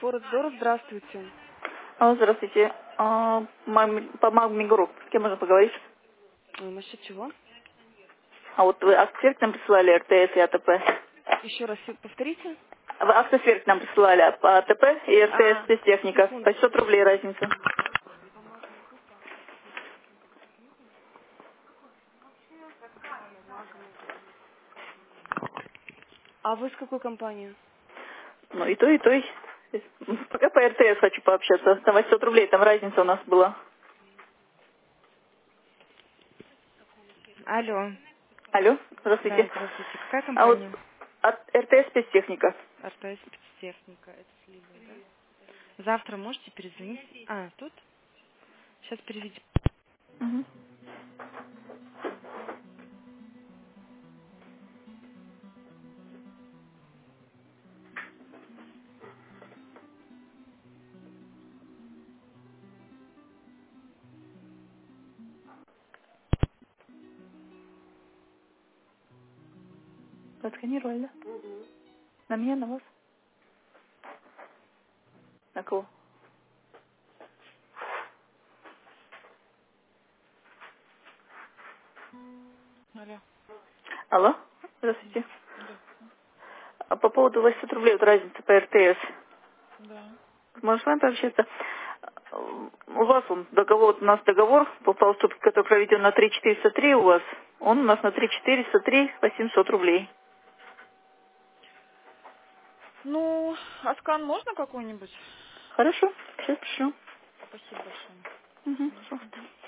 Форекс Доров, здравствуйте. Здравствуйте. По Магми Групп. С кем можно поговорить? Насчет чего? А вот вы Автосверк нам присылали, РТС и АТП. Еще раз повторите. Вы Автосверк нам присылали по АТП и РТС спецтехника. По 600 Секундочку. рублей разница. А вы с какой компании? Ну и то, и то. Пока по РТС хочу пообщаться. Там 800 рублей, там разница у нас была. Алло. Алло, Да, здравствуйте. здравствуйте. Какая А вот компания? от РТС спецтехника. РТС спецтехника. Это слива, да? Завтра можете перезвонить? Тут? Сейчас переведем. Мгм. Отсканировали, да? На меня, на вас? На кого? Алло. Алло, здравствуйте. Да. А по поводу 800 рублей, вот разница по РТС. Да. Можно с вами пообщаться? У вас договор, у нас договор по уступке, который проведен на 3403 у вас, он у нас на 3403 800 рублей. Ну, а скан можно какой-нибудь? Хорошо, сейчас пришлю. Спасибо большое. Угу, пожалуйста.